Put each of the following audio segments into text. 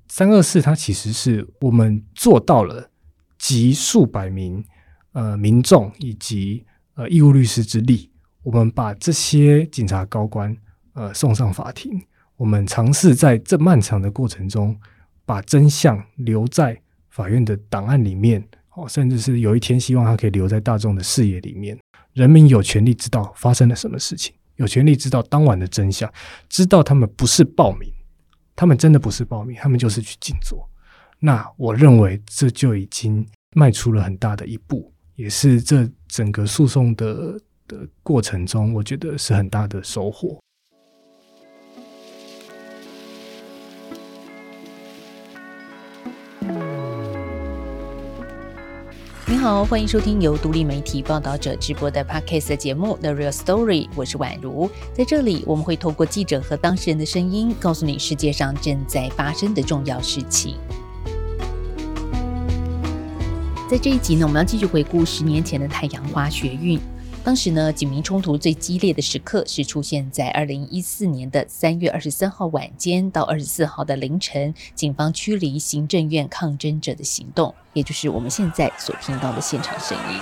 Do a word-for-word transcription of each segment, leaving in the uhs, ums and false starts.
三二四它其实是我们做到了集数百名呃民众以及呃义务律师之力，我们把这些警察高官呃送上法庭，我们尝试在这漫长的过程中把真相留在法院的档案里面，哦，甚至是有一天希望它可以留在大众的视野里面。人民有权利知道发生了什么事情，有权利知道当晚的真相，知道他们不是暴民，他们真的不是暴民，他们就是去静坐。那我认为这就已经迈出了很大的一步，也是这整个诉讼的的过程中，我觉得是很大的收获。 你好，欢迎收听由独立媒体报道者直播的 Podcast 的节目 The Real Story， 我是宛如。在这里我们会透过记者和当事人的声音，告诉你世界上正在发生的重要事情。在这一集呢，我们要继续回顾十年前的太阳花学运。当时呢，警民冲突最激烈的时刻是出现在二零一四年的三月二十三号晚间到二十四号的凌晨，警方驱离行政院抗争者的行动，也就是我们现在所听到的现场声音。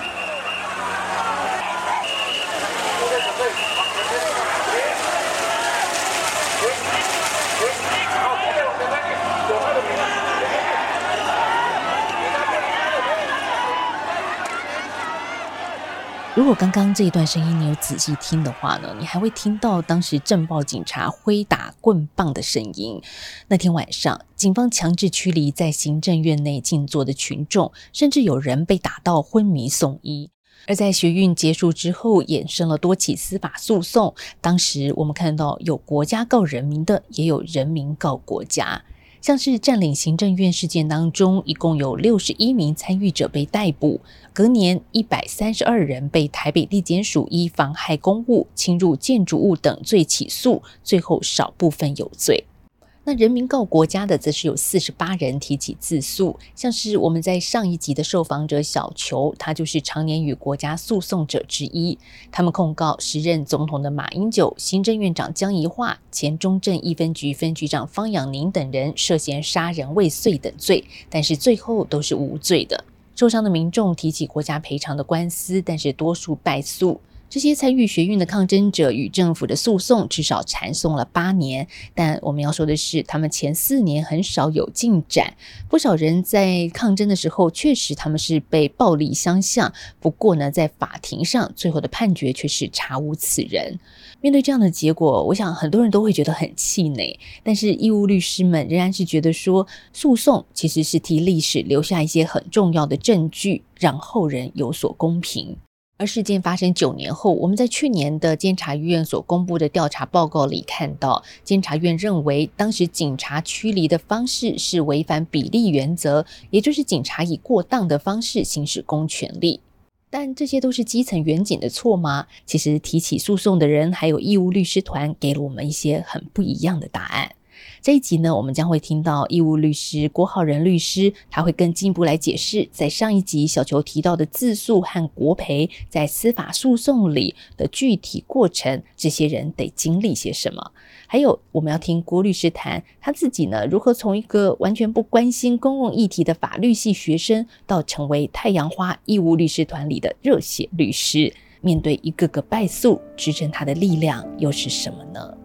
如果刚刚这一段声音你有仔细听的话呢，你还会听到当时镇暴警察挥打棍棒的声音。那天晚上，警方强制驱离在行政院内静坐的群众，甚至有人被打到昏迷送医。而在学运结束之后，衍生了多起司法诉讼。当时我们看到有国家告人民的，也有人民告国家。像是占领行政院事件当中，一共有六十一名参与者被逮捕，隔年一百三十二人被台北地检署依妨害公务、侵入建筑物等罪起诉，最后少部分有罪。那人民告国家的则是有四十八人提起自诉，像是我们在上一集的受访者小球，他就是常年与国家诉讼者之一。他们控告时任总统的马英九、行政院长江宜樺、前中正一分局分局长方养宁等人涉嫌杀人未遂等罪，但是最后都是无罪的。受伤的民众提起国家赔偿的官司，但是多数败诉。这些参与学运的抗争者与政府的诉讼至少缠讼了八年，但我们要说的是，他们前四年很少有进展。不少人在抗争的时候，确实他们是被暴力相向，不过呢，在法庭上最后的判决却是查无此人。面对这样的结果，我想很多人都会觉得很气馁，但是义务律师们仍然是觉得说，诉讼其实是替历史留下一些很重要的证据，让后人有所公平。而事件发生九年后，我们在去年的监察院所公布的调查报告里看到，监察院认为当时警察驱离的方式是违反比例原则，也就是警察以过当的方式行使公权力。但这些都是基层员警的错吗？其实提起诉讼的人还有义务律师团给了我们一些很不一样的答案。这一集呢，我们将会听到义务律师郭浩仁律师，他会更进一步来解释，在上一集小球提到的自诉和国赔在司法诉讼里的具体过程，这些人得经历些什么。还有我们要听郭律师谈他自己呢，如何从一个完全不关心公共议题的法律系学生，到成为太阳花义务律师团里的热血律师，面对一个个败诉，支撑他的力量又是什么呢？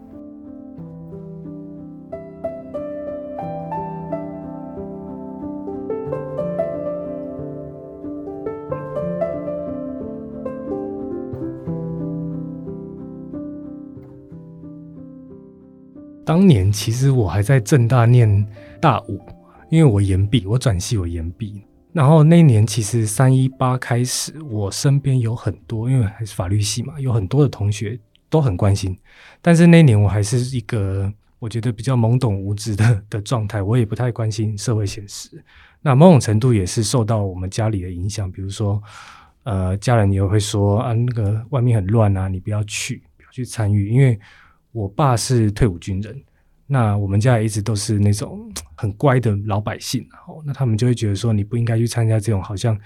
当年其实我还在政大念大五，因为我延毕，我转系我延毕。然后那一年其实三一八开始，我身边有很多，因为还是法律系嘛，有很多的同学都很关心。但是那一年我还是一个我觉得比较懵懂无知的的状态，我也不太关心社会现实。那某种程度也是受到我们家里的影响，比如说呃，家人也会说啊，那个外面很乱啊，你不要去，不要去参与，因为我爸是退伍军人，那我们家也一直都是那种很乖的老百姓，那他们就会觉得说你不应该去参加这种好像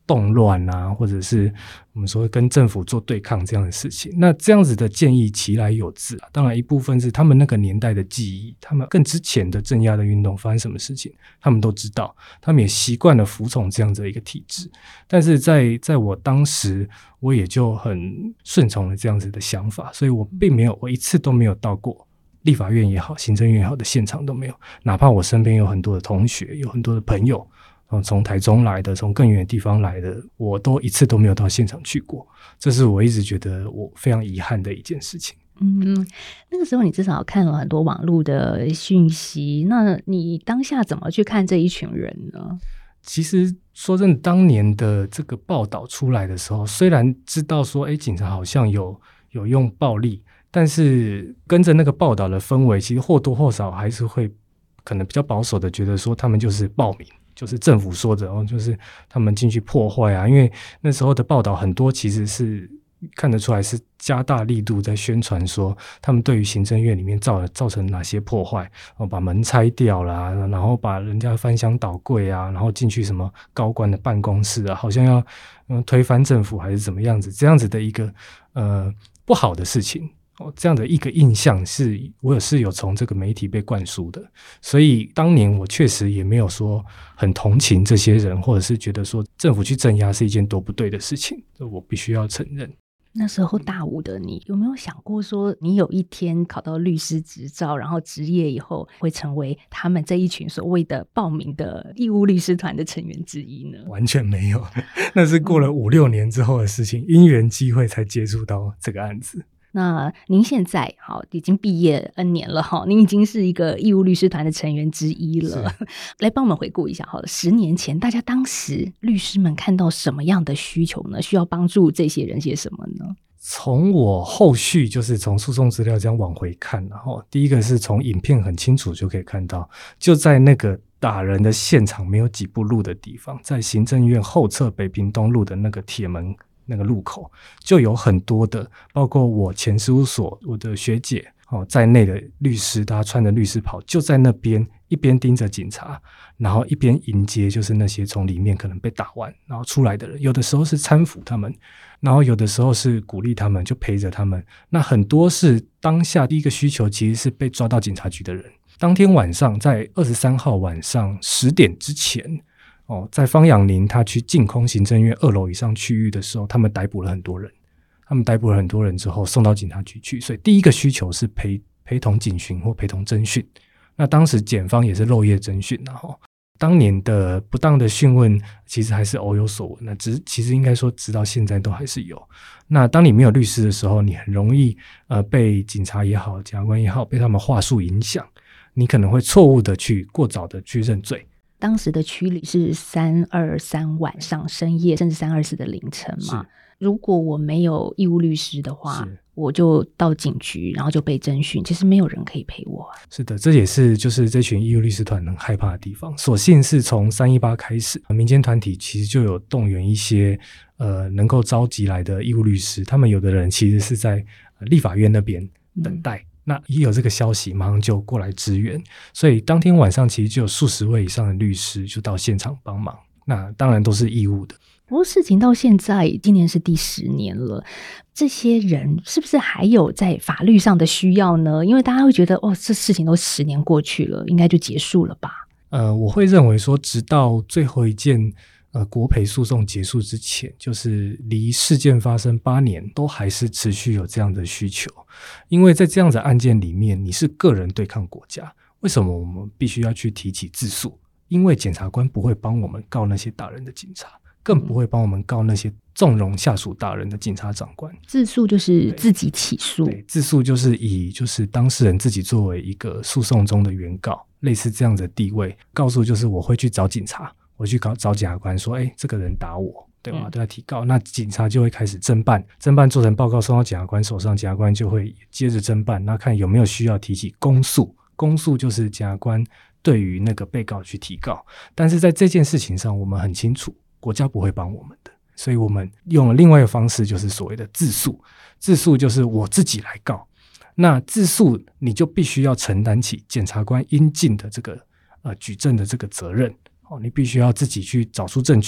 动乱啊，或者是我们说跟政府做对抗这样的事情。那这样子的建议其来有自啊，当然一部分是他们那个年代的记忆，他们更之前的镇压的运动发生什么事情他们都知道，他们也习惯了服从这样子的一个体制。但是在在我当时我也就很顺从了这样子的想法，所以我并没有我一次都没有到过立法院也好行政院也好的现场都没有，哪怕我身边有很多的同学有很多的朋友从台中来的从更远的地方来的，我都一次都没有到现场去过，这是我一直觉得我非常遗憾的一件事情。 嗯，那个时候你至少看了很多网络的讯息，那你当下怎么去看这一群人呢？ 其实说真的，当年的这个报道出来的时候，虽然知道说诶警察好像有有用暴力，但是跟着那个报道的氛围，其实或多或少还是会可能比较保守的觉得说他们就是暴民，就是政府说的，哦，就是他们进去破坏啊。因为那时候的报道很多其实是看得出来是加大力度在宣传说他们对于行政院里面造造成哪些破坏，哦，把门拆掉啦，然后把人家翻箱倒柜啊，然后进去什么高官的办公室啊，好像要、嗯、推翻政府还是怎么样子，这样子的一个呃不好的事情。哦，这样的一个印象是我有是有从这个媒体被灌输的，所以当年我确实也没有说很同情这些人，或者是觉得说政府去镇压是一件多不对的事情，这我必须要承认。 那时候大五的你有没有想过说你有一天考到律师执照，然后职业以后会成为他们这一群所谓的报名的义务律师团的成员之一呢？ 完全没有，那是过了五六年之后的事情，因缘机会才接触到这个案子。 那您现在好已经毕业 N 年了哈，您已经是一个义务律师团的成员之一了。来帮我们回顾一下好了，十年前大家当时律师们看到什么样的需求呢？需要帮助这些人些什么呢？ 从我后续就是从诉讼资料这样往回看，然后第一个是从影片很清楚就可以看到，就在那个打人的现场没有几步路的地方，在行政院后侧北平东路的那个铁门那个路口，就有很多的包括我前事务所我的学姐、哦、在内的律师，大家穿着律师袍就在那边一边盯着警察，然后一边迎接就是那些从里面可能被打完然后出来的人，有的时候是搀扶他们，然后有的时候是鼓励他们，就陪着他们。那很多是当下第一个需求其实是被抓到警察局的人，当天晚上在二十三号晚上十点之前哦，在方养林他去净空行政院二楼以上区域的时候，他们逮捕了很多人，他们逮捕了很多人之后送到警察局去，所以第一个需求是陪陪同警询或陪同侦讯。那当时检方也是漏夜侦讯，然后当年的不当的讯问其实还是偶有所闻，那只其实应该说直到现在都还是有。那当你没有律师的时候，你很容易呃被警察也好检察官也好被他们话术影响，你可能会错误的去过早的去认罪。当时的区里是三二三晚上深夜甚至三二四的凌晨嘛，如果我没有义务律师的话，我就到警局然后就被侦讯，其实没有人可以陪我。是的，这也是就是这群义务律师团很害怕的地方。所幸是从三一八开始，民间团体其实就有动员一些呃能够召集来的义务律师，他们有的人其实是在、呃、立法院那边等待、嗯那一有这个消息马上就过来支援，所以当天晚上其实就有数十位以上的律师就到现场帮忙，那当然都是义务的。不过事情到现在今年是第十年了，这些人是不是还有在法律上的需要呢？因为大家会觉得哦，这事情都十年过去了，应该就结束了吧。呃，我会认为说直到最后一件呃，国赔诉讼结束之前，就是离事件发生八年都还是持续有这样的需求。因为在这样的案件里面，你是个人对抗国家，为什么我们必须要去提起自诉？因为检察官不会帮我们告那些打人的警察，更不会帮我们告那些纵容下属打人的警察长官。自诉就是自己起诉，对，自诉就是以就是当事人自己作为一个诉讼中的原告，类似这样的地位，告诉就是我会去找警察，我去找检察官说，哎，这个人打我，对吧？对他提告，那警察就会开始侦办，侦办做成报告送到检察官手上，检察官就会接着侦办，那看有没有需要提起公诉。公诉就是检察官对于那个被告去提告，但是在这件事情上，我们很清楚，国家不会帮我们的，所以我们用了另外一个方式，就是所谓的自诉。自诉就是我自己来告，那自诉你就必须要承担起检察官应尽的这个呃举证的这个责任。哦，你必须要自己去找出证据，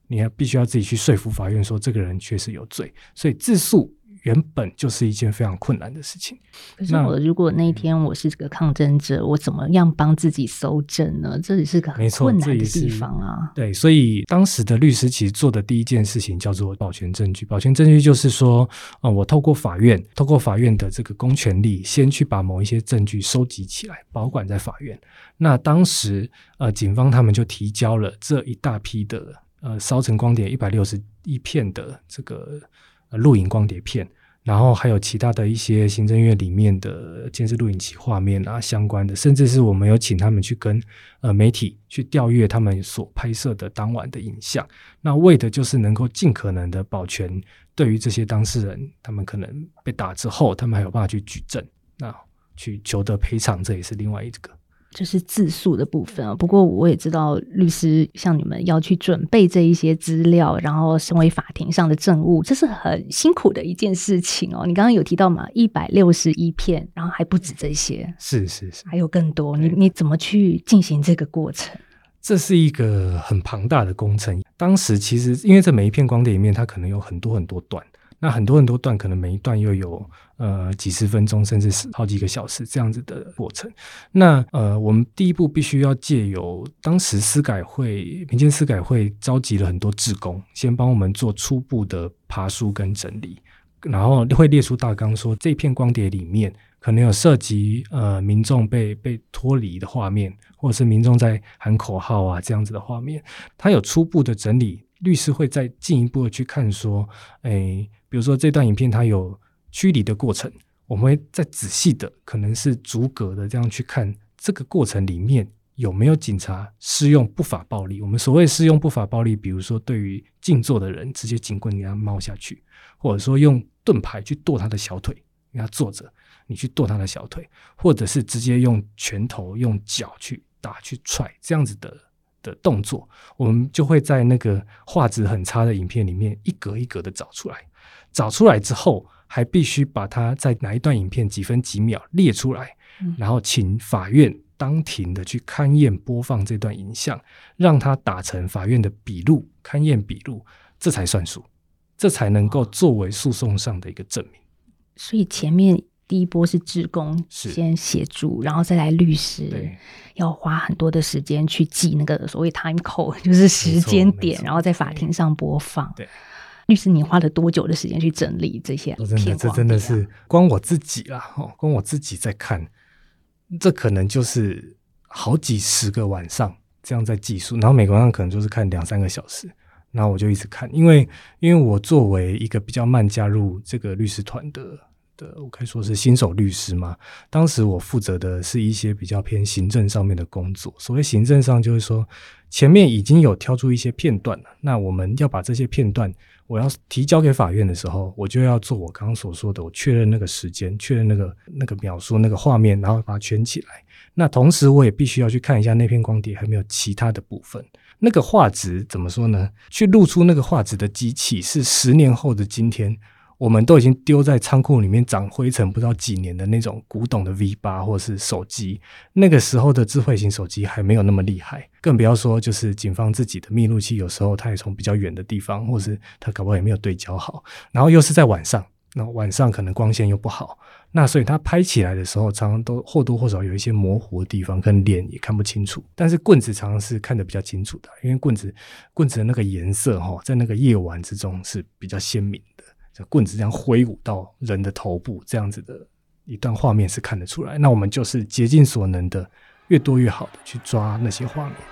你还必须要自己去说服法院说这个人确实有罪，所以自诉原本就是一件非常困难的事情。 可是我如果那一天我是这个抗争者，我怎么样帮自己搜证呢？这也是个很困难的地方啊。 对，所以当时的律师其实做的第一件事情叫做保全证据。保全证据就是说、呃、我透过法院透过法院的这个公权力，先去把某一些证据收集起来，保管在法院。那当时呃，警方他们就提交了这一大批的呃烧成光碟一百六十一片的这个呃录影光碟片，然后还有其他的一些行政院里面的监视录影器画面啊相关的，甚至是我们有请他们去跟呃媒体去调阅他们所拍摄的当晚的影像，那为的就是能够尽可能的保全对于这些当事人，他们可能被打之后他们还有办法去举证，那去求得赔偿，这也是另外一个就是自诉的部分啊。不过我也知道律师像你们要去准备这一些资料，然后身为法庭上的证物，这是很辛苦的一件事情哦。你刚刚有提到嘛，一百六十一片，然后还不止这些， 是是是， 还有更多。你你怎么去进行这个过程？ 这是一个很庞大的工程。当时其实因为这每一片光碟里面它可能有很多很多段，那很多很多段可能每一段又有呃几十分钟甚至是好几个小时这样子的过程。那呃我们第一步必须要借由当时司改会民间司改会召集了很多志工，先帮我们做初步的爬梳跟整理，然后会列出大纲说这片光碟里面可能有涉及呃民众被被脱离的画面，或者是民众在喊口号啊这样子的画面，它有初步的整理。律师会再进一步的去看说，诶，比如说这段影片它有驱离的过程，我们会再仔细的可能是逐格的这样去看这个过程里面有没有警察施用不法暴力。我们所谓施用不法暴力，比如说对于静坐的人直接警棍给他猫下去，或者说用盾牌去剁他的小腿，因为他坐着你去剁他的小腿，或者是直接用拳头用脚去打去踹，这样子的的动作，我们就会在那个画质很差的影片里面一格一格的找出来。找出来之后还必须把它在哪一段影片几分几秒列出来、嗯、然后请法院当庭的去勘验播放这段影像，让它打成法院的笔录，勘验笔录，这才算数，这才能够作为诉讼上的一个证明。 所以前面第一波是志工先协助，然后再来律师要花很多的时间去记那个所谓 time code， 就是时间点，然后在法庭上播放。对，律师你花了多久的时间去整理这些片光碟啊？ 这真的是光我自己啦、哦、光我自己在看，这可能就是好几十个晚上这样在计数，然后每个晚上可能就是看两三个小时，然后我就一直看。因为因为我作为一个比较慢加入这个律师团的我可以说是新手律师嘛，当时我负责的是一些比较偏行政上面的工作。所谓行政上就是说前面已经有挑出一些片段了，那我们要把这些片段我要提交给法院的时候，我就要做我刚刚所说的，我确认那个时间，确认那个那个描述那个画面，然后把它圈起来。那同时我也必须要去看一下那片光碟还没有其他的部分，那个画质怎么说呢，去录出那个画质的机器是十年后的今天我们都已经丢在仓库里面长灰尘不知道几年的那种古董的 V 八 或是手机，那个时候的智慧型手机还没有那么厉害，更不要说就是警方自己的密录器，有时候它也从比较远的地方，或是它搞不好也没有对焦好，然后又是在晚上，那晚上可能光线又不好，那所以它拍起来的时候常常都或多或少有一些模糊的地方，跟脸也看不清楚。但是棍子常常是看得比较清楚的，因为棍子棍子的那个颜色在那个夜晚之中是比较鲜明的，棍子这样挥舞到人的头部，这样子的一段画面是看得出来。那我们就是竭尽所能的越多越好的去抓那些画面。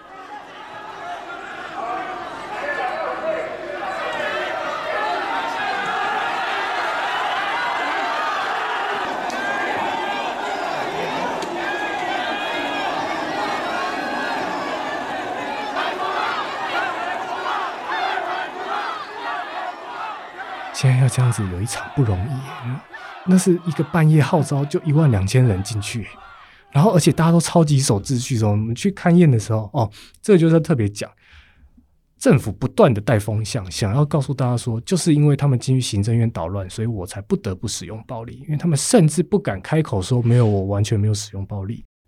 现在要这样子有一场不容易，那是一个半夜号召就一万两千人进去，然后而且大家都超级守秩序的时候，我们去勘验的时候，哦，这个就是特别讲，政府不断的带风向，想要告诉大家说，就是因为他们进去行政院捣乱，所以我才不得不使用暴力，因为他们甚至不敢开口说没有，我完全没有使用暴力。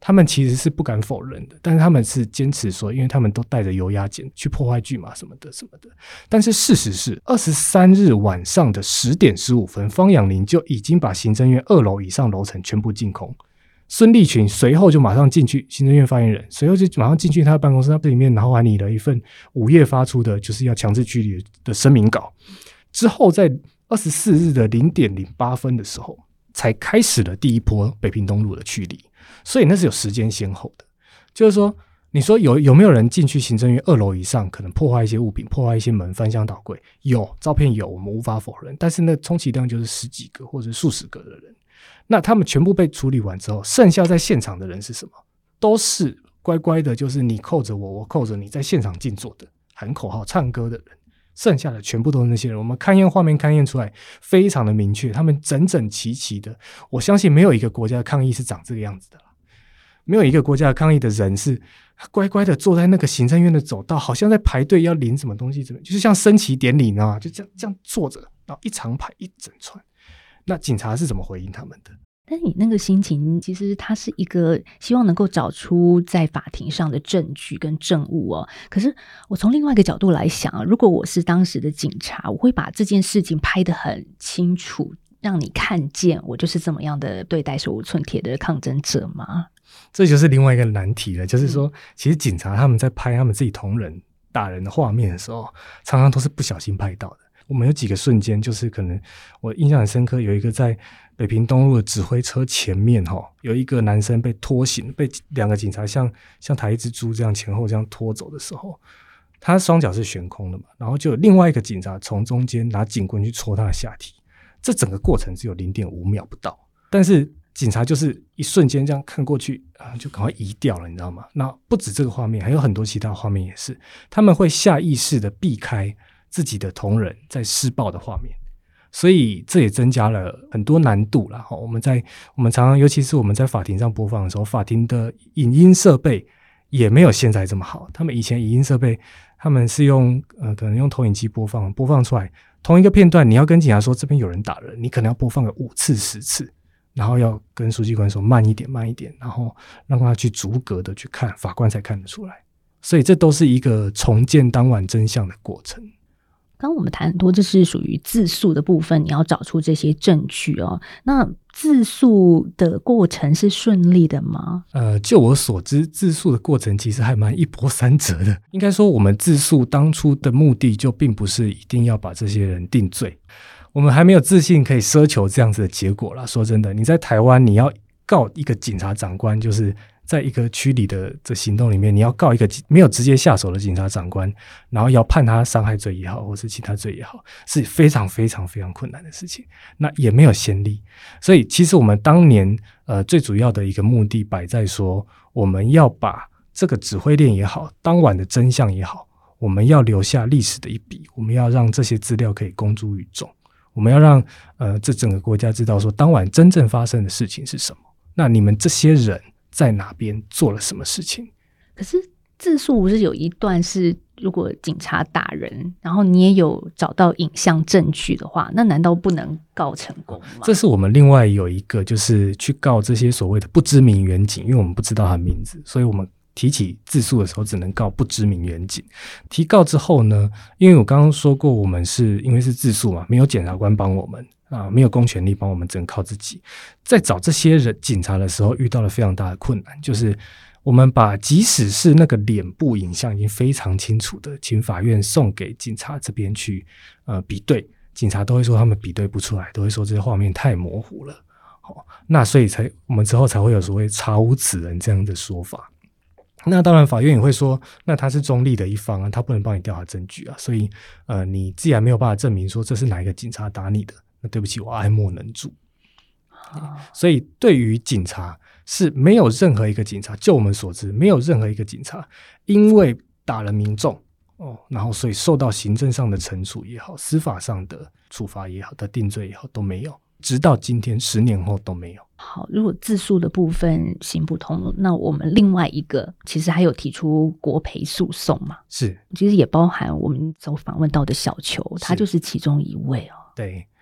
他们其实是不敢否认的，但是他们是坚持说，因为他们都带着油压剪去破坏巨马什么的什么的。但是事实是二十三日晚上的十点十五分，方养林就已经把行政院二楼以上楼层全部净空。孙立群随后就马上进去，行政院发言人随后就马上进去他的办公室，他里面然后还拟了一份午夜发出的就是要强制驱离的声明稿。之后在二十四日的零点零八分的时候，才开始了第一波北平东路的驱离。所以那是有时间先后的，就是说你说有有没有人进去行政院二楼以上可能破坏一些物品，破坏一些门，翻箱倒柜？有，照片有，我们无法否认。但是那充其量就是十几个或者数十个的人，那他们全部被处理完之后，剩下在现场的人是什么？都是乖乖的，就是你扣着我，我扣着你，在现场静坐的，喊口号唱歌的人。剩下的全部都是那些人，我们勘验画面勘验出来非常的明确，他们整整齐齐的。我相信没有一个国家的抗议是长这个样子的啦，没有一个国家的抗议的人是乖乖的坐在那个行政院的走道，好像在排队要领什么东西，就是像升旗典礼呢，就这样这样坐着，然后一长排一整串。那警察是怎么回应他们的？ 但你那个心情，其实它是一个希望能够找出在法庭上的证据跟证物哦。可是我从另外一个角度来想啊，如果我是当时的警察，我会把这件事情拍得很清楚，让你看见我就是这么样的对待手无寸铁的抗争者吗？ 这就是另外一个难题了，就是说，其实警察他们在拍他们自己同仁打人的画面的时候，常常都是不小心拍到的。我们有几个瞬间，就是可能我印象很深刻，有一个在北平东路的指挥车前面有一个男生被拖行，被两个警察像像抬一只猪这样前后这样拖走的时候，他双脚是悬空的嘛，然后就有另外一个警察从中间拿警棍去戳他的下体，这整个过程只有 零点五秒不到，但是警察就是一瞬间这样看过去、啊、就赶快移掉了，你知道吗？那不止这个画面，还有很多其他画面也是，他们会下意识的避开自己的同仁在施暴的画面，所以这也增加了很多难度啦。我们在我们常常，尤其是我们在法庭上播放的时候，法庭的影音设备也没有现在这么好。他们以前影音设备，他们是用呃可能用投影机播放，播放出来同一个片段，你要跟警察说这边有人打人，你可能要播放个五次十次，然后要跟书记官说慢一点慢一点，然后让他去逐格的去看，法官才看得出来。所以这都是一个重建当晚真相的过程。 刚刚我们谈很多，这是属于自诉的部分，你要找出这些证据哦。那自诉的过程是顺利的吗？ 呃，就我所知，自诉的过程其实还蛮一波三折的。应该说，我们自诉当初的目的就并不是一定要把这些人定罪，我们还没有自信可以奢求这样子的结果啦。说真的，你在台湾，你要告一个警察长官，就是在一个驱离的这行动里面，你要告一个没有直接下手的警察长官，然后要判他伤害罪也好，或是其他罪也好，是非常非常非常困难的事情。那也没有先例，所以其实我们当年呃最主要的一个目的摆在说，我们要把这个指挥链也好，当晚的真相也好，我们要留下历史的一笔，我们要让这些资料可以公诸于众，我们要让呃这整个国家知道说，当晚真正发生的事情是什么。那你们这些人在哪边做了什么事情？ 可是自诉不是有一段是，如果警察打人，然后你也有找到影像证据的话，那难道不能告成功吗？ 这是我们另外有一个，就是去告这些所谓的不知名员警，因为我们不知道他的名字，所以我们提起自诉的时候只能告不知名员警。提告之后呢，因为我刚刚说过，我们是因为是自诉嘛，没有检察官帮我们啊，没有公权力帮我们，只能靠自己。在找这些人警察的时候，遇到了非常大的困难，就是我们把即使是那个脸部影像已经非常清楚的，请法院送给警察这边去呃比对，警察都会说他们比对不出来，都会说这些画面太模糊了。哦、那所以才我们之后才会有所谓查无此人这样的说法。那当然法院也会说，那他是中立的一方啊，他不能帮你调查证据啊，所以呃，你既然没有办法证明说这是哪一个警察打你的，那对不起，我爱莫能助。哦、所以对于警察是没有任何一个警察，就我们所知，没有任何一个警察因为打了民众哦，然后所以受到行政上的惩处也好，司法上的处罚也好，的定罪也好，都没有，直到今天十年后都没有。 好，如果自诉的部分行不通，那我们另外一个其实还有提出国赔诉讼嘛？ 是， 其实也包含我们所访问到的小球，他就是其中一位哦。 对，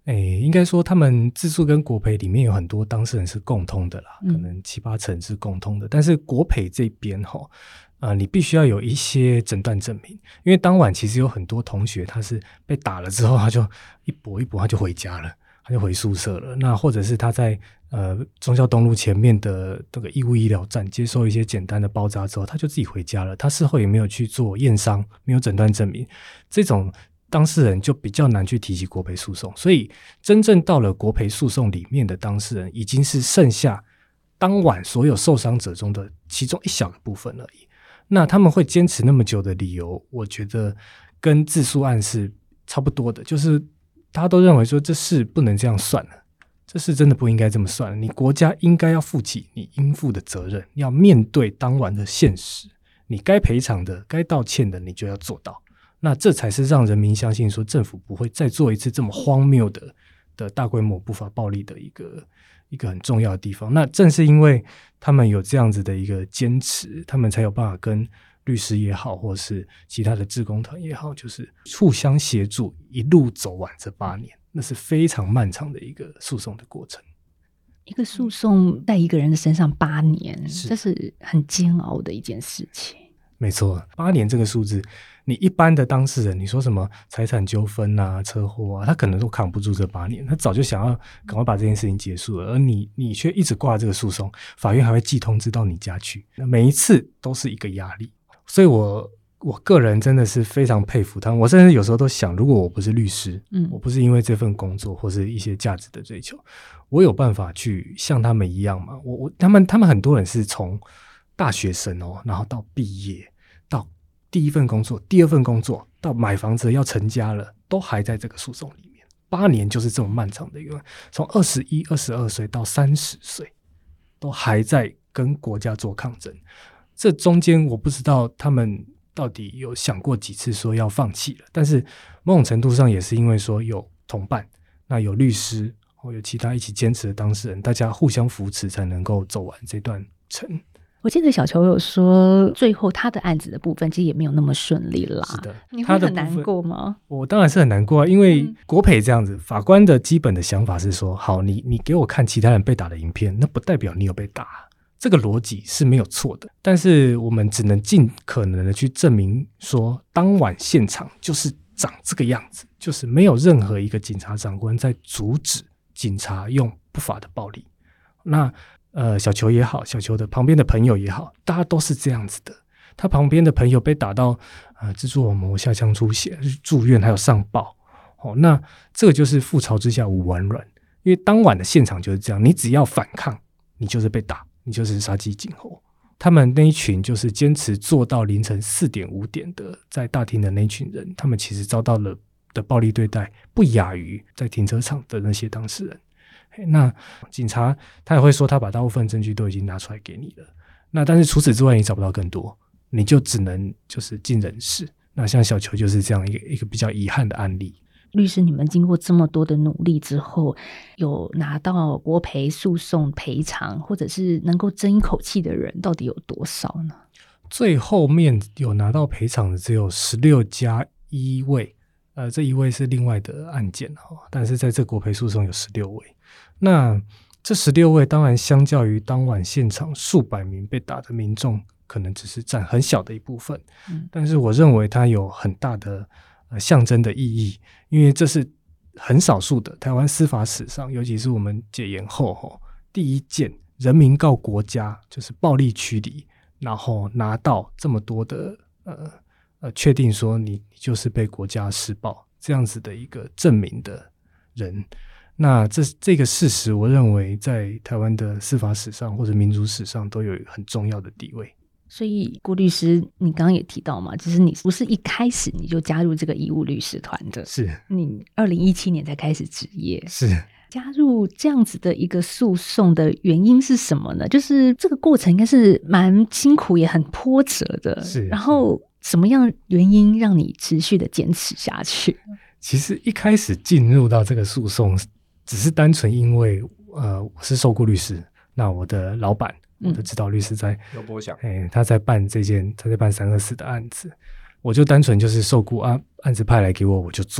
诶，应该说他们自诉跟国赔里面有很多当事人是共通的啦，嗯、可能七八成是共通的。但是国赔这边齁，呃，你必须要有一些诊断证明，因为当晚其实有很多同学他是被打了之后，他就一搏一搏他就回家了，他就回宿舍了。那或者是他在呃忠孝东路前面的这个义务医疗站接受一些简单的包扎之后，他就自己回家了。他事后也没有去做验伤，没有诊断证明，这种当事人就比较难去提起国赔诉讼。所以真正到了国赔诉讼里面的当事人，已经是剩下当晚所有受伤者中的其中一小个部分而已。那他们会坚持那么久的理由，我觉得跟自诉案是差不多的，就是大家都认为说这事不能这样算了，这事真的不应该这么算了，你国家应该要负起你应负的责任，要面对当晚的现实，你该赔偿的该道歉的你就要做到，那这才是让人民相信说政府不会再做一次这么荒谬的的大规模不法暴力的一个一个很重要的地方。那正是因为他们有这样子的一个坚持，他们才有办法跟律师也好或是其他的志工团也好，就是互相协助一路走完这八年，那是非常漫长的一个诉讼的过程。 一个诉讼在一个人的身上八年，是这是很煎熬的一件事情。 没错，八年这个数字，你一般的当事人，你说什么财产纠纷啊、车祸啊，他可能都扛不住这八年，他早就想要赶快把这件事情结束了，而你你却一直挂这个诉讼，法院还会寄通知到你家去，那每一次都是一个压力。所以我我个人真的是非常佩服他们，我甚至有时候都想，如果我不是律师，嗯，我不是因为这份工作或是一些价值的追求，我有办法去像他们一样吗？我我他们他们很多人是从大学生哦，然后到毕业，到第一份工作、第二份工作，到买房子要成家了，都还在这个诉讼里面。八年就是这么漫长的一个，从二十一、二十二岁到三十岁，都还在跟国家做抗争。这中间我不知道他们到底有想过几次说要放弃了，但是某种程度上也是因为说有同伴，那有律师或有其他一起坚持的当事人，大家互相扶持才能够走完这段程。 我记得小球有说最后他的案子的部分其实也没有那么顺利啦。 是的， 你会很难过吗？ 我当然是很难过啊，因为国赔这样子，法官的基本的想法是说，好，你你给我看其他人被打的影片，那不代表你有被打，这个逻辑是没有错的，但是我们只能尽可能的去证明说当晚现场就是长这个样子，就是没有任何一个警察长官在阻止警察用不法的暴力。那呃，小球也好，小球的旁边的朋友也好，大家都是这样子的。他旁边的朋友被打到呃蜘蛛网膜下腔出血，住院还有上报。哦，那这个就是覆巢之下无完卵，因为当晚的现场就是这样，你只要反抗，你就是被打，你就是杀鸡儆猴。他们那一群就是坚持做到凌晨四点五点的在大厅的那群人，他们其实遭到了的暴力对待不亚于在停车场的那些当事人。那警察他也会说他把大部分证据都已经拿出来给你了，那但是除此之外你找不到更多，你就只能就是尽人事。那像小球就是这样一个一个比较遗憾的案例。 律师，你们经过这么多的努力之后，有拿到国赔诉讼赔偿，或者是能够争一口气的人到底有多少呢？ 最后面有拿到赔偿的只有十六加一位，呃，这一位是另外的案件，但是在这国赔诉讼有十六位。那这十六位当然相较于当晚现场数百名被打的民众，可能只是占很小的一部分，嗯、但是我认为它有很大的、呃、象征的意义，因为这是很少数的台湾司法史上，尤其是我们解严后、哦、第一件人民告国家就是暴力驱离，然后拿到这么多的呃呃确定说你你就是被国家施暴这样子的一个证明的人。那这这个事实我认为在台湾的司法史上或者民主史上都有很重要的地位。 所以郭律师你刚刚也提到嘛，就是你不是一开始你就加入这个义务律师团的， 是你二零一七年才开始执业， 是加入这样子的一个诉讼的原因是什么呢？就是这个过程应该是蛮辛苦也很波折的， 是然后什么样原因让你持续的坚持下去？ 其实一开始进入到这个诉讼只是单纯因为呃我是受雇律师，那我的老板我的指导律师在刘波祥、 欸、他在办这件他在办三二四的案子，我就单纯就是受雇啊，案子派来给我我就做嘛，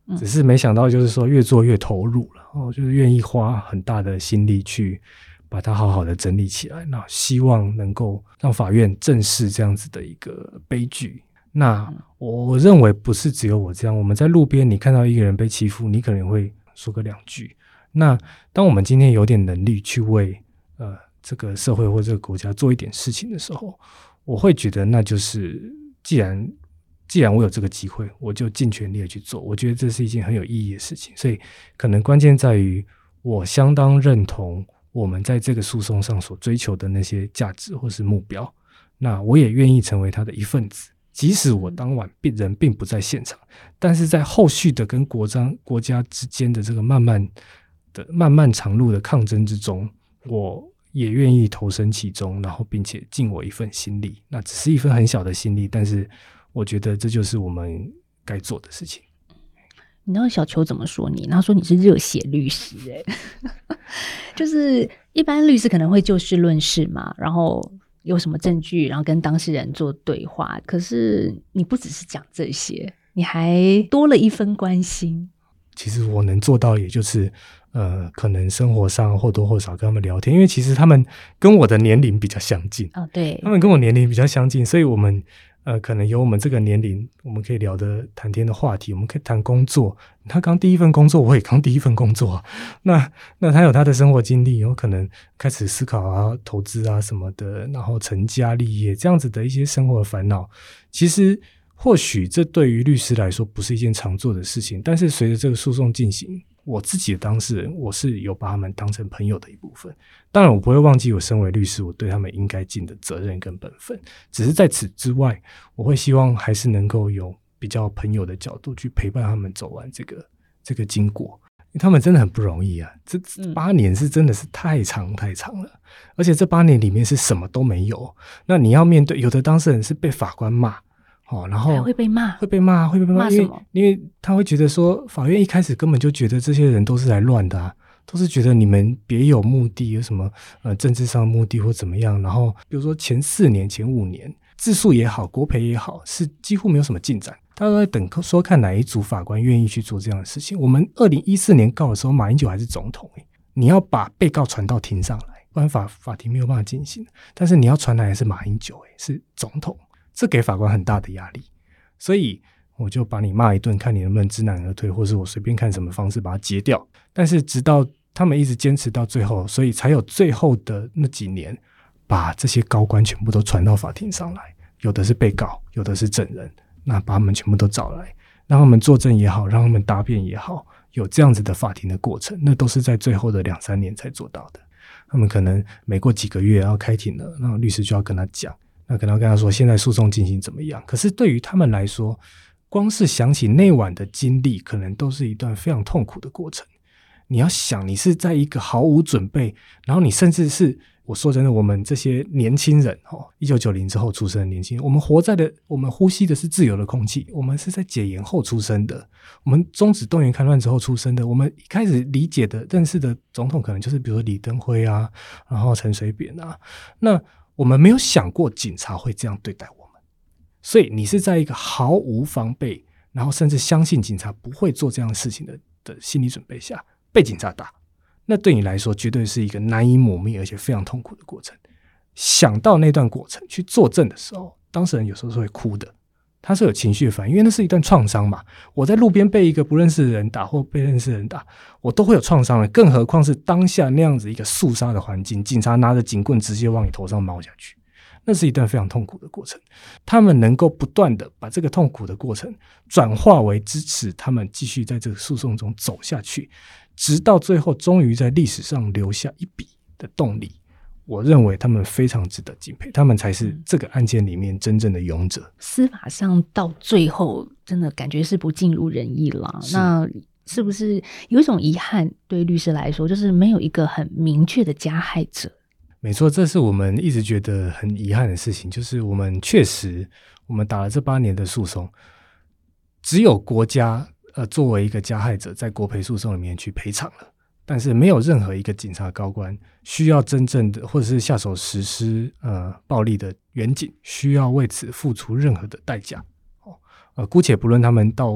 只是没想到就是说越做越投入了，哦，就是愿意花很大的心力去把它好好的整理起来，那希望能够让法院正视这样子的一个悲剧。那我认为不是只有我这样，我们在路边你看到一个人被欺负，你可能会说个两句。那当我们今天有点能力去为呃这个社会或这个国家做一点事情的时候，我会觉得那就是既然既然我有这个机会，我就尽全力的去做。我觉得这是一件很有意义的事情，所以可能关键在于我相当认同我们在这个诉讼上所追求的那些价值或是目标，那我也愿意成为他的一份子。即使我当晚人并不在现场，但是在后续的跟国家国家之间的这个漫漫的漫漫长路的抗争之中，我也愿意投身其中，然后并且尽我一份心力。那只是一份很小的心力，但是我觉得这就是我们该做的事情。 你知道小球怎么说你？他说你是热血律师、欸、就是一般律师可能会就事论事嘛，然后有什么证据，然后跟当事人做对话。可是你不只是讲这些，你还多了一分关心。 其实我能做到，也就是呃，可能生活上或多或少跟他们聊天，因为其实他们跟我的年龄比较相近。 哦，对， 他们跟我年龄比较相近，所以我们呃，可能有我们这个年龄，我们可以聊的谈天的话题，我们可以谈工作。他刚第一份工作，我也刚第一份工作，那那他有他的生活经历，有可能开始思考啊、投资啊什么的，然后成家立业这样子的一些生活的烦恼。其实或许这对于律师来说不是一件常做的事情，但是随着这个诉讼进行，我自己的当事人，我是有把他们当成朋友的一部分。当然我不会忘记我身为律师我对他们应该尽的责任跟本分，只是在此之外，我会希望还是能够有比较朋友的角度去陪伴他们走完这个这个经过。因为他们真的很不容易啊，这八年是真的是太长太长了，而且这八年里面是什么都没有。那你要面对有的当事人是被法官骂哦，然后还会被骂， 会被骂，会被骂， 骂什么？ 因为因为他会觉得说，法院一开始根本就觉得这些人都是来乱的啊，都是觉得你们别有目的，有什么呃政治上的目的或怎么样。然后比如说前四年、前五年，自诉也好，国赔也好，是几乎没有什么进展，大家都在等说看哪一组法官愿意去做这样的事情。我们二零一四年告的时候，马英九还是总统，你要把被告传到庭上来，不然法法庭没有办法进行。但是你要传来的是马英九，是总统。这给法官很大的压力，所以我就把你骂一顿，看你能不能知难而退，或是我随便看什么方式把它结掉。但是直到他们一直坚持到最后，所以才有最后的那几年，把这些高官全部都传到法庭上来，有的是被告，有的是证人，那把他们全部都找来，让他们作证也好，让他们答辩也好，有这样子的法庭的过程，那都是在最后的两三年才做到的。他们可能每过几个月要开庭了，那律师就要跟他讲，那可能要跟他说现在诉讼进行怎么样。可是对于他们来说，光是想起那晚的经历，可能都是一段非常痛苦的过程。你要想，你是在一个毫无准备，然后你甚至是，我说真的，我们这些年轻人一九九零之后出生的年轻人，我们活在的，我们呼吸的是自由的空气，我们是在解严后出生的，我们终止动员戡乱之后出生的，我们一开始理解的认识的总统可能就是比如说李登辉啊，然后陈水扁啊，那我们没有想过警察会这样对待我们。所以你是在一个毫无防备，然后甚至相信警察不会做这样的事情 的, 的心理准备下被警察打，那对你来说绝对是一个难以磨灭而且非常痛苦的过程。想到那段过程去作证的时候，当事人有时候是会哭的，他是有情绪反应，因为那是一段创伤嘛。我在路边被一个不认识的人打或被认识的人打，我都会有创伤的，更何况是当下那样子一个肃杀的环境，警察拿着警棍直接往你头上猫下去，那是一段非常痛苦的过程。他们能够不断的把这个痛苦的过程转化为支持他们继续在这个诉讼中走下去，直到最后终于在历史上留下一笔的动力，我认为他们非常值得敬佩，他们才是这个案件里面真正的勇者。 司法上到最后真的感觉是不尽如人意了，那是不是有一种遗憾，对律师来说就是没有一个很明确的加害者？ 没错，这是我们一直觉得很遗憾的事情，就是我们确实我们打了这八年的诉讼，只有国家呃作为一个加害者在国赔诉讼里面去赔偿了，但是没有任何一个警察高官需要真正的或者是下手实施呃暴力的远警需要为此付出任何的代价。哦呃，姑且不论他们到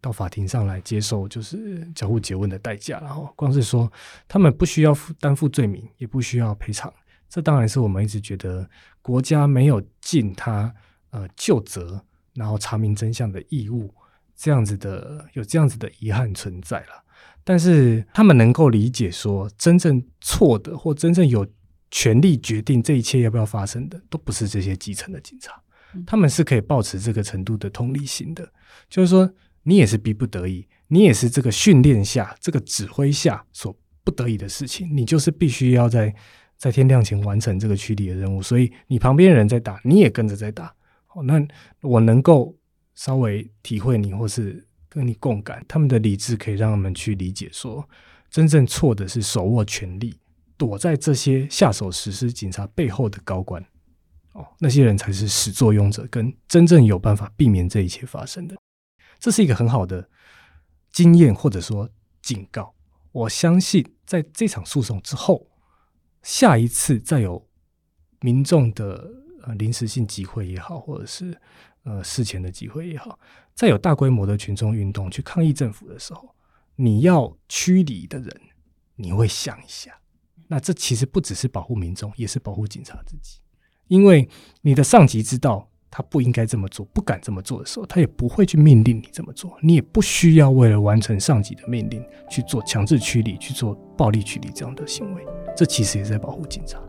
到法庭上来接受就是交互诘问的代价，然后光是说他们不需要担负罪名，也不需要赔偿，这当然是我们一直觉得国家没有尽他呃究责然后查明真相的义务，这样子的有这样子的遗憾存在了。但是他们能够理解说真正错的或真正有权利决定这一切要不要发生的都不是这些基层的警察，他们是可以抱持这个程度的同理心的，就是说你也是逼不得已，你也是这个训练下这个指挥下所不得已的事情，你就是必须要在在天亮前完成这个驱离的任务，所以你旁边的人在打你也跟着在打、哦、那我能够稍微体会你或是跟你共感，他们的理智可以让他们去理解说真正错的是手握权力躲在这些下手实施警察背后的高官、哦、那些人才是始作俑者跟真正有办法避免这一切发生的。这是一个很好的经验或者说警告，我相信在这场诉讼之后，下一次再有民众的、呃、临时性集会也好，或者是呃事前的集会也好，再有大规模的群众运动去抗议政府的时候，你要驱离的人你会想一下，那这其实不只是保护民众，也是保护警察自己，因为你的上级知道他不应该这么做，不敢这么做的时候，他也不会去命令你这么做，你也不需要为了完成上级的命令去做强制驱离，去做暴力驱离这样的行为，这其实也是在保护警察。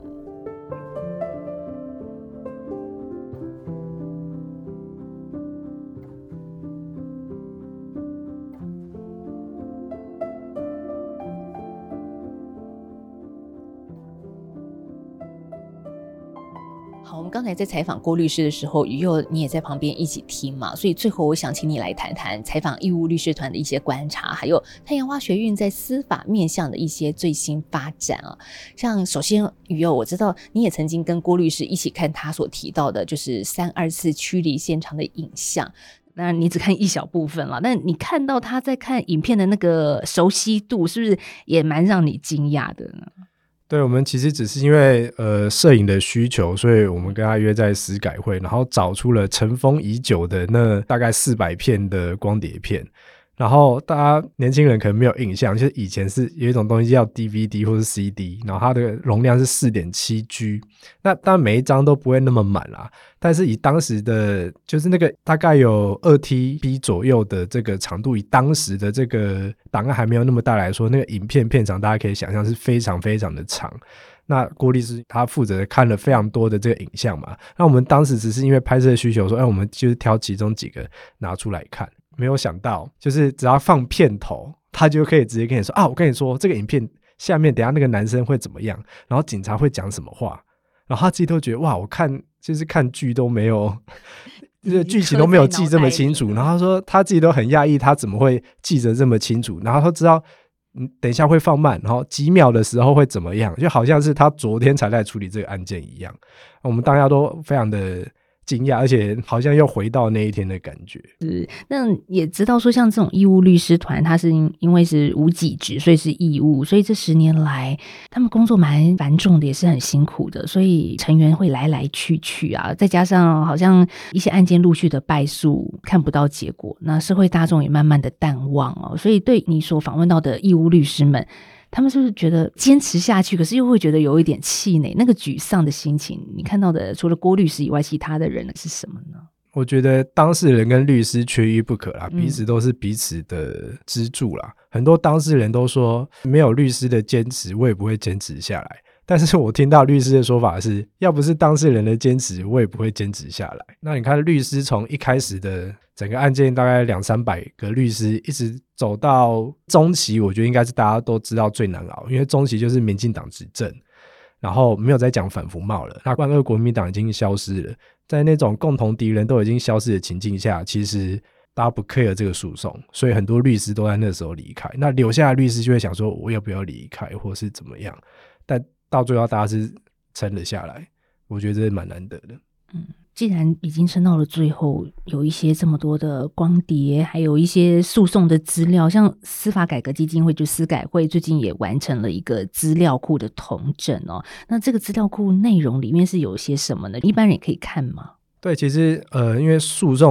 好，我们刚才在采访郭律师的时候，于佑你也在旁边一起听嘛，所以最后我想请你来谈谈采访义务律师团的一些观察，还有太阳花学运在司法面向的一些最新发展啊。像首先于佑，我知道你也曾经跟郭律师一起看他所提到的就是三二四驱离现场的影像，当然你只看一小部分了，但你看到他在看影片的那个熟悉度，是不是也蛮让你惊讶的呢？ 对，我们其实只是因为呃摄影的需求，所以我们跟他约在司改会，然后找出了尘封已久的那大概四百片的光碟片。然后大家年轻人可能没有印象，就是以前是有一种东西叫 D V D 或是 C D， 然后它的容量是 四点七 G， 那当然每一张都不会那么满啦，但是以当时的就是那个大概有 二 T B 左右的这个长度，以当时的这个档案还没有那么大来说，那个影片片长大家可以想象是非常非常的长。那郭律师他负责看了非常多的这个影像嘛，那我们当时只是因为拍摄的需求说，哎，我们就是挑其中几个拿出来看，没有想到就是只要放片头，他就可以直接跟你说啊，我跟你说这个影片下面等一下那个男生会怎么样，然后警察会讲什么话，然后他自己都觉得哇，我看就是看剧都没有就是剧情都没有记这么清楚，然后他说他自己都很讶异他怎么会记得这么清楚，然后他知道嗯，等一下会放慢，然后几秒的时候会怎么样，就好像是他昨天才在处理这个案件一样。我们大家都非常的惊讶，而且好像又回到那一天的感觉。 是，那也知道说像这种义务律师团，他是因为是无给职，所以是义务，所以这十年来他们工作蛮繁重的，也是很辛苦的，所以成员会来来去去啊，再加上好像一些案件陆续的败诉，看不到结果，那社会大众也慢慢的淡忘哦，所以对你所访问到的义务律师们，他们是不是觉得坚持下去，可是又会觉得有一点气馁，那个沮丧的心情，你看到的除了郭律师以外，其他的人是什么呢？ 我觉得当事人跟律师缺一不可啦，彼此都是彼此的支柱啦、嗯、很多当事人都说没有律师的坚持我也不会坚持下来，但是我听到律师的说法是，要不是当事人的坚持我也不会坚持下来。那你看律师从一开始的整个案件大概两三百个律师一直走到中期，我觉得应该是大家都知道最难熬，因为中期就是民进党执政，然后没有再讲反服贸了，那万恶国民党已经消失了，在那种共同敌人都已经消失的情境下，其实大家不 care 这个诉讼，所以很多律师都在那时候离开，那留下的律师就会想说我要不要离开或是怎么样，但到最后大家是撑了下来，我觉得这蛮难得的。 嗯，既然已经撑到了最后，有一些这么多的光碟，还有一些诉讼的资料，像司法改革基金会就司改会最近也完成了一个资料库的统整哦。那这个资料库内容里面是有些什么呢？一般人也可以看吗？ 对，其实呃，因为诉讼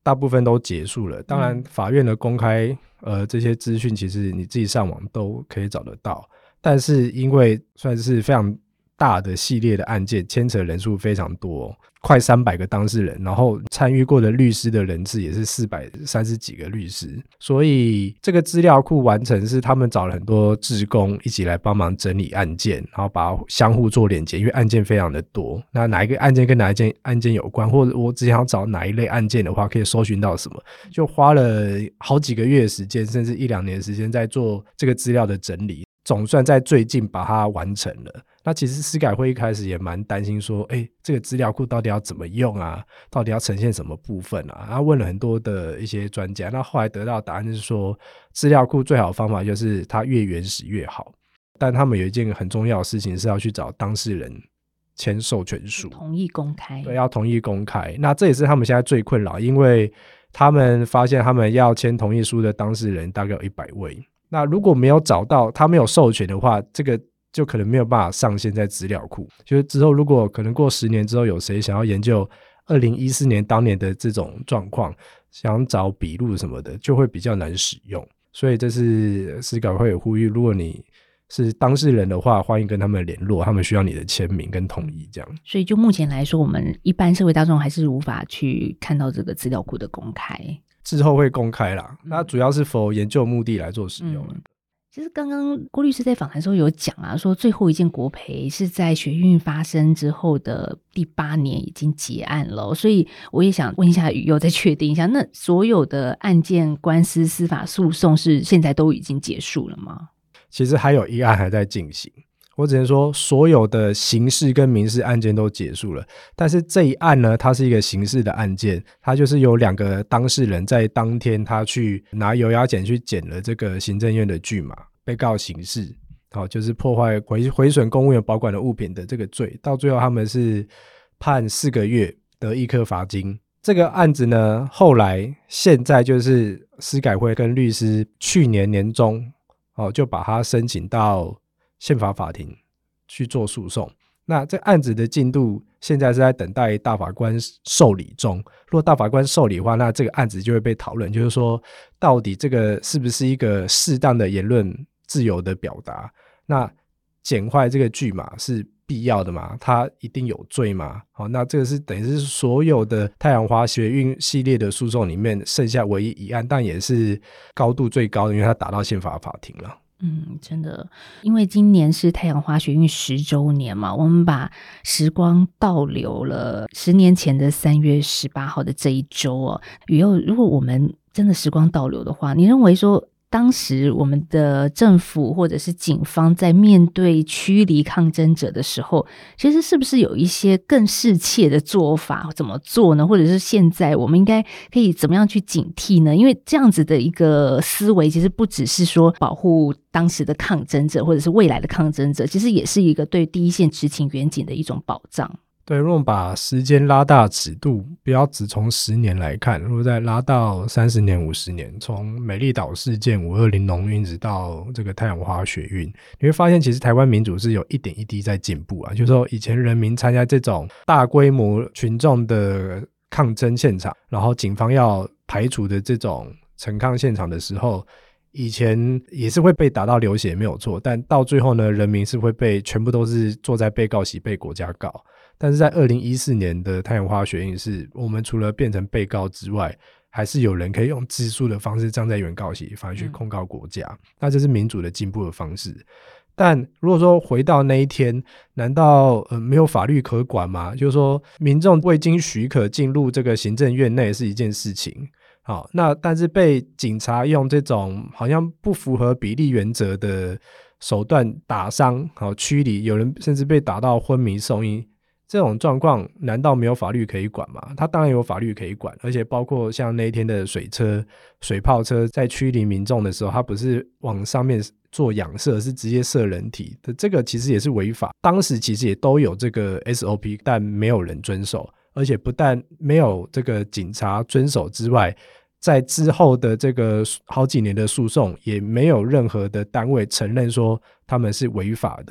大部分都结束了。当然法院的公开呃这些资讯其实你自己上网都可以找得到，但是因为算是非常大的系列的案件，牵扯人数非常多，快三百个当事人，然后参与过的律师的人次也是四百三十几个律师，所以这个资料库完成是他们找了很多志工一起来帮忙整理案件，然后把它相互做连结，因为案件非常的多，那哪一个案件跟哪一件案件有关，或者我只想要找哪一类案件的话可以搜寻到什么，就花了好几个月的时间，甚至一两年的时间在做这个资料的整理，总算在最近把它完成了。那其实司改会一开始也蛮担心说，哎，这个资料库到底要怎么用啊，到底要呈现什么部分啊，然后问了很多的一些专家，那后来得到的答案就是说，资料库最好的方法就是它越原始越好，但他们有一件很重要的事情是要去找当事人签授权书， 同意公开， 对，要同意公开。那这也是他们现在最困扰，因为他们发现他们要签同意书的当事人大概有一百位，那如果没有找到他没有授权的话，这个就可能没有办法上线在资料库，就是之后如果可能过十年之后有谁想要研究二零一四年当年的这种状况，想找笔录什么的就会比较难使用，所以这是司改会有呼吁，如果你是当事人的话，欢迎跟他们联络，他们需要你的签名跟同意这样。 所以就目前来说，我们一般社会大众还是无法去看到这个资料库的公开， 之后会公开啦，那主要是否研究目的来做使用、嗯其实刚刚郭律师在访谈的时候有讲啊，说最后一件国赔是在学运发生之后的第八年已经结案了，所以我也想问一下宇佑，再确定一下，那所有的案件官司司法诉讼是现在都已经结束了吗？ 其实还有一案还在进行，我只能说所有的刑事跟民事案件都结束了，但是这一案呢，它是一个刑事的案件，它就是有两个当事人在当天他去拿油压剪去剪了这个行政院的巨马，被告刑事、哦、就是破坏毁毁损公务员保管的物品的这个罪，到最后他们是判四个月得一颗罚金。这个案子呢，后来现在就是司改会跟律师去年年中、哦、就把它申请到宪法法庭去做诉讼。那这案子的进度现在是在等待大法官受理中，如果大法官受理的话，那这个案子就会被讨论，就是说到底这个是不是一个适当的言论自由的表达，那剪坏这个巨马是必要的吗？它一定有罪吗？好，那这个是等于是所有的太阳花学运系列的诉讼里面剩下唯一一案，但也是高度最高的，因为它打到宪法法庭了。 嗯，真的，因为今年是太阳花学运十周年嘛，我们把时光倒流了十年前的三月十八号的这一周哦。宇佑，如果我们真的时光倒流的话，你认为说当时我们的政府或者是警方在面对驱离抗争者的时候，其实是不是有一些更适切的做法？怎么做呢？或者是现在我们应该可以怎么样去警惕呢？因为这样子的一个思维其实不只是说保护当时的抗争者或者是未来的抗争者，其实也是一个对第一线执勤员警的一种保障。 对，如果把时间拉大尺度，不要只从十年来看，如果再拉到三十年、五十年，从美丽岛事件、五二零农运直到这个太阳花学运，你会发现其实台湾民主是有一点一滴在进步啊。就是说以前人民参加这种大规模群众的抗争现场，然后警方要排除的这种陈抗现场的时候，以前也是会被打到流血没有错，但到最后呢，人民是会被全部都是坐在被告席被国家告。但是在二零一四年的太阳花学运是，我们除了变成被告之外，还是有人可以用自诉的方式站在原告席，反而去控告国家、嗯、那这是民主的进步的方式。但如果说回到那一天，难道、呃、没有法律可管吗？就是说民众未经许可进入这个行政院内是一件事情，好，那但是被警察用这种好像不符合比例原则的手段打伤、好驱离，有人甚至被打到昏迷送医，这种状况难道没有法律可以管吗？他当然有法律可以管，而且包括像那一天的水车、水炮车在驱离民众的时候，他不是往上面做仰射，是直接射人体的，这个其实也是违法。当时其实也都有这个 S O P， 但没有人遵守，而且不但没有这个警察遵守之外，在之后的这个好几年的诉讼，也没有任何的单位承认说他们是违法的。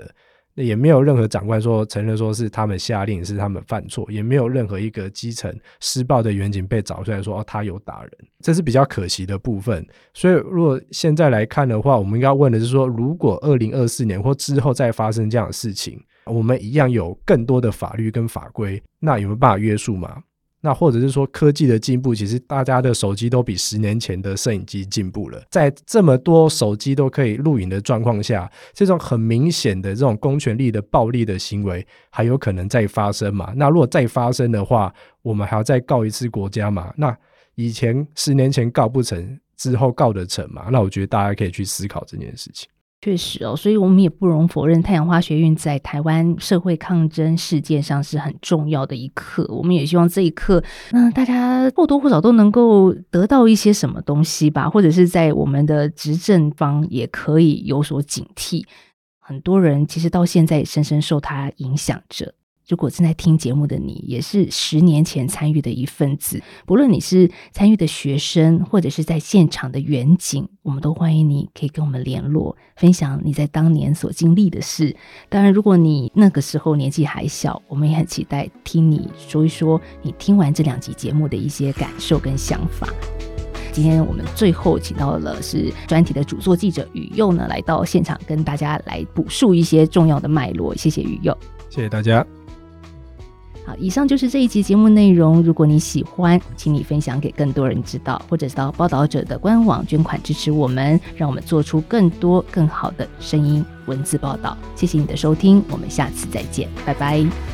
也没有任何长官说承认说是他们下令，是他们犯错，也没有任何一个基层施暴的员警被找出来说、哦、他有打人，这是比较可惜的部分。所以如果现在来看的话，我们应该问的是说，如果二零二四年或之后再发生这样的事情，我们一样有更多的法律跟法规，那有没有办法约束吗？那或者是说科技的进步，其实大家的手机都比十年前的摄影机进步了，在这么多手机都可以录影的状况下，这种很明显的这种公权力的暴力的行为还有可能再发生嘛？那如果再发生的话，我们还要再告一次国家嘛？那以前十年前告不成，之后告得成嘛？那我觉得大家可以去思考这件事情。 确实哦，所以我们也不容否认太阳花学运在台湾社会抗争事件上是很重要的一课。我们也希望这一刻那大家或多或少都能够得到一些什么东西吧，或者是在我们的执政方也可以有所警惕。很多人其实到现在也深深受他影响着，如果正在听节目的你也是十年前参与的一份子，不论你是参与的学生或者是在现场的远景，我们都欢迎你可以跟我们联络，分享你在当年所经历的事。当然如果你那个时候年纪还小，我们也很期待听你说一说你听完这两集节目的一些感受跟想法。今天我们最后请到了是专题的主作记者宇佑呢，来到现场跟大家来补述一些重要的脉络。谢谢宇佑。 谢谢大家。 好，以上就是这一集节目内容。如果你喜欢，请你分享给更多人知道，或者是到报道者的官网捐款支持我们，让我们做出更多更好的声音文字报道。谢谢你的收听，我们下次再见，拜拜。